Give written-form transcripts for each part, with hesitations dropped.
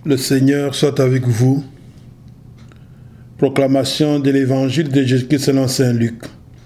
Le Seigneur soit avec vous. Proclamation de l'Évangile de Jésus-Christ selon saint Luc.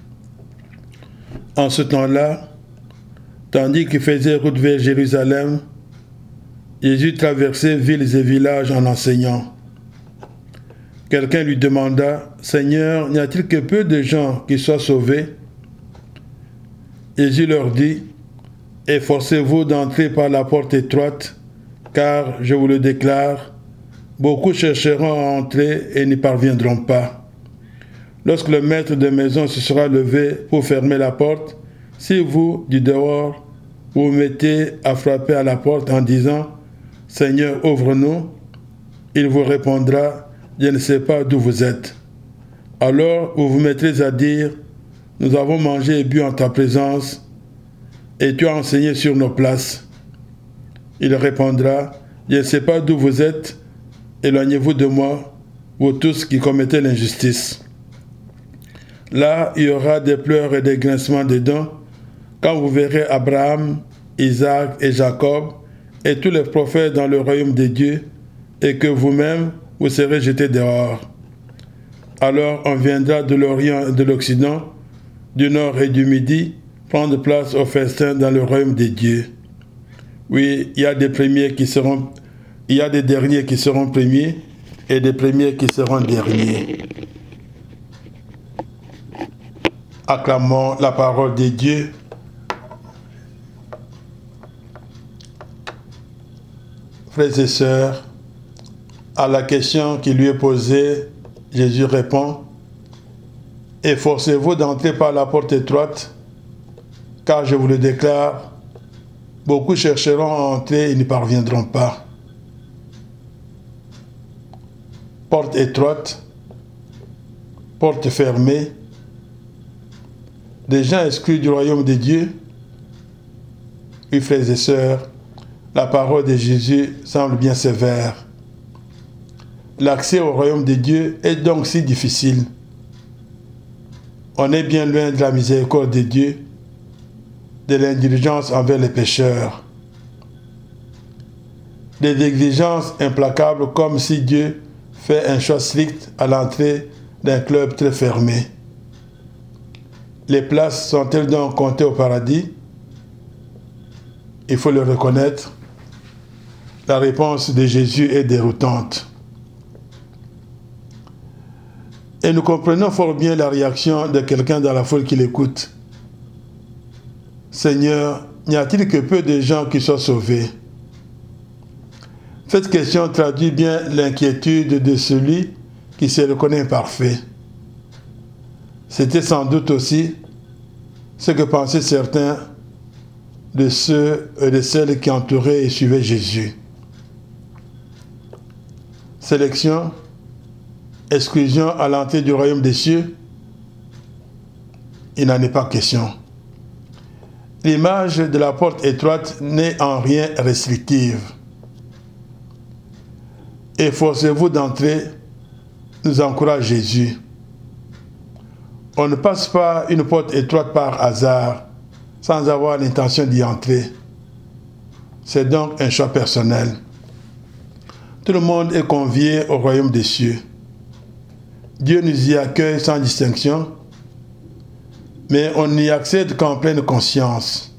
En ce temps-là, tandis qu'il faisait route vers Jérusalem, Jésus traversait villes et villages en enseignant. Quelqu'un lui demanda, « Seigneur, n'y a-t-il que peu de gens qui soient sauvés ?» Jésus leur dit, « Efforcez-vous d'entrer par la porte étroite, car, je vous le déclare, beaucoup chercheront à entrer et n'y parviendront pas. Lorsque le maître de maison se sera levé pour fermer la porte, si vous, du dehors, vous vous mettez à frapper à la porte en disant « Seigneur, ouvre-nous », il vous répondra « Je ne sais pas d'où vous êtes ». Alors vous vous mettrez à dire « Nous avons mangé et bu en ta présence, et tu as enseigné sur nos places ». Il répondra « Je ne sais pas d'où vous êtes, éloignez-vous de moi, vous tous qui commettez l'injustice. » Là, il y aura des pleurs et des grincements de dents, quand vous verrez Abraham, Isaac et Jacob, et tous les prophètes dans le royaume de Dieu, et que vous-même, vous serez jetés dehors. Alors on viendra de l'Orient et de l'Occident, du Nord et du Midi, prendre place au festin dans le royaume de Dieu. Oui, il y a des derniers qui seront premiers, et des premiers qui seront derniers. Acclamons la parole de Dieu. Frères et sœurs, à la question qui lui est posée, Jésus répond « Efforcez-vous d'entrer par la porte étroite, car je vous le déclare, beaucoup chercheront à entrer et n'y parviendront pas. » Porte étroite, porte fermée, des gens exclus du royaume de Dieu. Oui, frères et sœurs, la parole de Jésus semble bien sévère. L'accès au royaume de Dieu est donc si difficile. On est bien loin de la miséricorde de Dieu, de l'indulgence envers les pécheurs. Des exigences implacables comme si Dieu fait un choix strict à l'entrée d'un club très fermé. Les places sont-elles donc comptées au paradis? Il faut le reconnaître. La réponse de Jésus est déroutante. Et nous comprenons fort bien la réaction de quelqu'un dans la foule qui l'écoute. Seigneur, n'y a-t-il que peu de gens qui soient sauvés? Cette question traduit bien l'inquiétude de celui qui se reconnaît imparfait. C'était sans doute aussi ce que pensaient certains de ceux et de celles qui entouraient et suivaient Jésus. Sélection, exclusion à l'entrée du royaume des cieux, il n'en est pas question. L'image de la porte étroite n'est en rien restrictive. Efforcez-vous d'entrer, nous encourage Jésus. On ne passe pas une porte étroite par hasard, sans avoir l'intention d'y entrer. C'est donc un choix personnel. Tout le monde est convié au royaume des cieux. Dieu nous y accueille sans distinction, mais on n'y accède qu'en pleine conscience.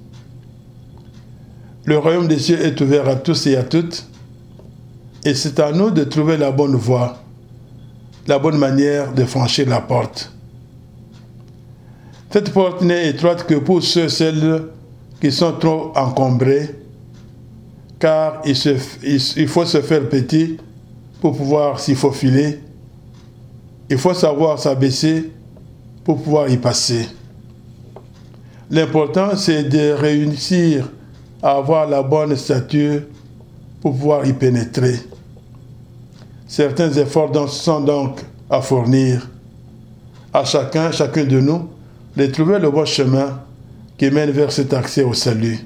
Le royaume des cieux est ouvert à tous et à toutes, et c'est à nous de trouver la bonne voie, la bonne manière de franchir la porte. Cette porte n'est étroite que pour ceux et celles qui sont trop encombrés, car il faut se faire petit pour pouvoir s'y faufiler. Il faut savoir s'abaisser pour pouvoir y passer. L'important, c'est de réussir à avoir la bonne stature pour pouvoir y pénétrer. Certains efforts sont donc à fournir à chacun de nous de trouver le bon chemin qui mène vers cet accès au salut.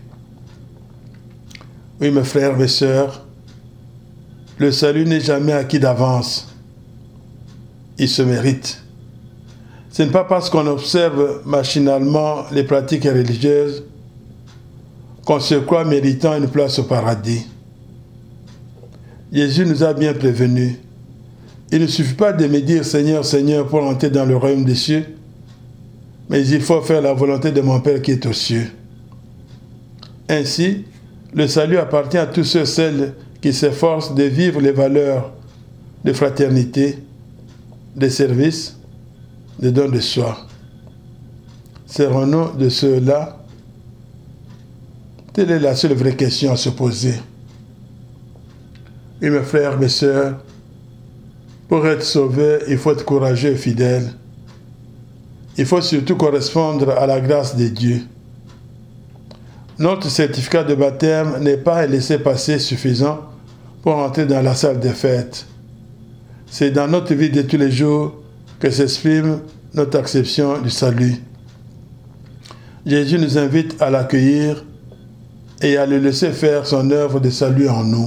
Oui, mes frères, mes sœurs, le salut n'est jamais acquis d'avance. Il se mérite. Ce n'est pas parce qu'on observe machinalement les pratiques religieuses qu'on se croit méritant une place au paradis. Jésus nous a bien prévenus. Il ne suffit pas de me dire Seigneur, Seigneur pour entrer dans le royaume des cieux, mais il faut faire la volonté de mon Père qui est aux cieux. Ainsi, le salut appartient à tous ceux et celles qui s'efforcent de vivre les valeurs de fraternité, de service, de don de soi. Serons-nous de ceux-là? Telle est la seule vraie question à se poser. Et mes frères, mes sœurs, pour être sauvé, il faut être courageux et fidèle. Il faut surtout correspondre à la grâce de Dieu. Notre certificat de baptême n'est pas un laissez-passer suffisant pour entrer dans la salle des fêtes. C'est dans notre vie de tous les jours que s'exprime notre acception du salut. Jésus nous invite à l'accueillir et à le laisser faire son œuvre de salut en nous.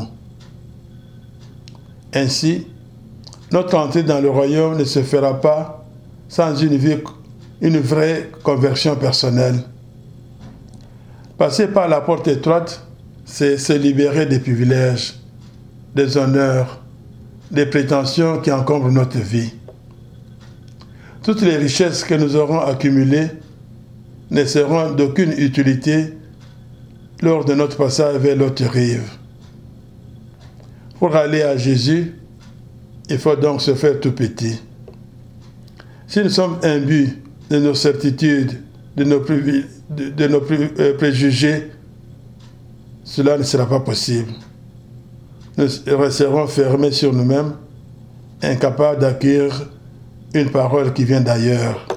Ainsi, notre entrée dans le royaume ne se fera pas sans une vraie conversion personnelle. Passer par la porte étroite, c'est se libérer des privilèges, des honneurs, des prétentions qui encombrent notre vie. Toutes les richesses que nous aurons accumulées ne seront d'aucune utilité lors de notre passage vers l'autre rive. Pour aller à Jésus, il faut donc se faire tout petit. Si nous sommes imbus de nos certitudes, de nos préjugés, cela ne sera pas possible. Nous resterons fermés sur nous-mêmes, incapables d'accueillir une parole qui vient d'ailleurs.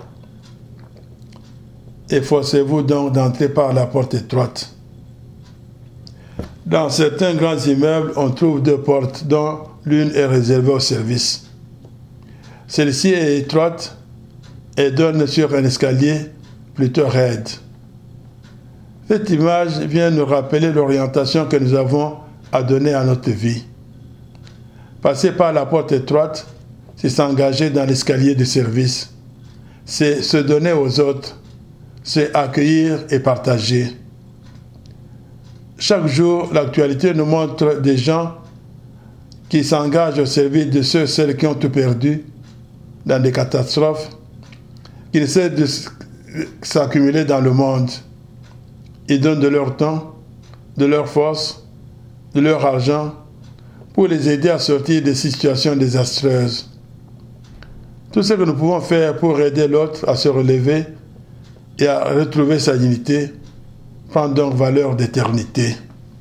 Efforcez-vous donc d'entrer par la porte étroite. Dans certains grands immeubles, on trouve deux portes, dont l'une est réservée au service. Celle-ci est étroite et donne sur un escalier plutôt raide. Cette image vient nous rappeler l'orientation que nous avons à donner à notre vie. Passer par la porte étroite, c'est s'engager dans l'escalier du service. C'est se donner aux autres, c'est accueillir et partager. Chaque jour, l'actualité nous montre des gens qui s'engagent au service de ceux et celles qui ont tout perdu dans des catastrophes, qui essaient de s'accumuler dans le monde. Ils donnent de leur temps, de leur force, de leur argent pour les aider à sortir des situations désastreuses. Tout ce que nous pouvons faire pour aider l'autre à se relever et à retrouver sa dignité prend donc valeur d'éternité.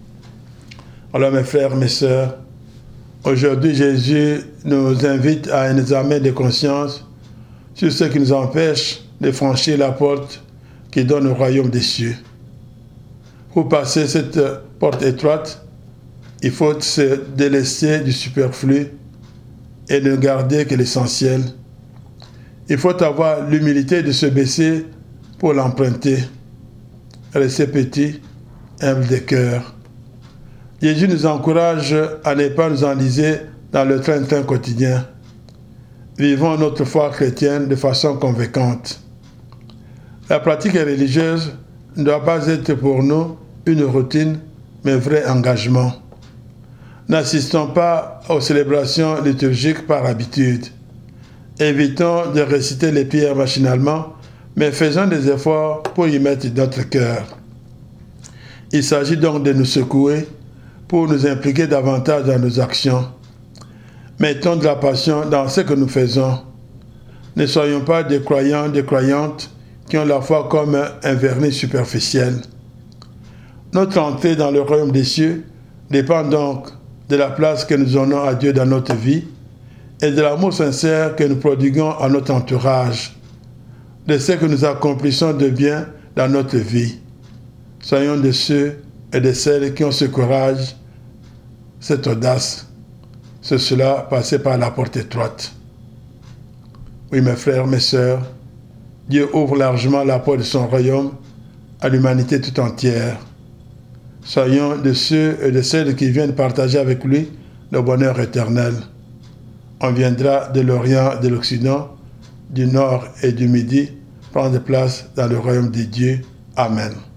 Alors mes frères, mes sœurs, aujourd'hui Jésus nous invite à un examen de conscience sur ce qui nous empêche de franchir la porte qui donne au royaume des cieux. Pour passer cette porte étroite, il faut se délaisser du superflu et ne garder que l'essentiel. Il faut avoir l'humilité de se baisser pour l'emprunter. Rester petit, humble de cœur. Jésus nous encourage à ne pas nous enliser dans le train-train quotidien. Vivons notre foi chrétienne de façon convaincante. La pratique religieuse ne doit pas être pour nous une routine, mais un vrai engagement. N'assistons pas aux célébrations liturgiques par habitude. Évitons de réciter les prières machinalement, mais faisons des efforts pour y mettre notre cœur. Il s'agit donc de nous secouer pour nous impliquer davantage dans nos actions. Mettons de la passion dans ce que nous faisons. Ne soyons pas des croyants, des croyantes qui ont la foi comme un vernis superficiel. Notre entrée dans le royaume des cieux dépend donc de la place que nous donnons à Dieu dans notre vie et de l'amour sincère que nous prodiguons à notre entourage, de ce que nous accomplissons de bien dans notre vie. Soyons de ceux et de celles qui ont ce courage, cette audace. C'est cela, passer par la porte étroite. Oui, mes frères, mes sœurs, Dieu ouvre largement la porte de son royaume à l'humanité tout entière. Soyons de ceux et de celles qui viennent partager avec lui le bonheur éternel. On viendra de l'Orient, de l'Occident, du Nord et du Midi prendre place dans le royaume de Dieu. Amen.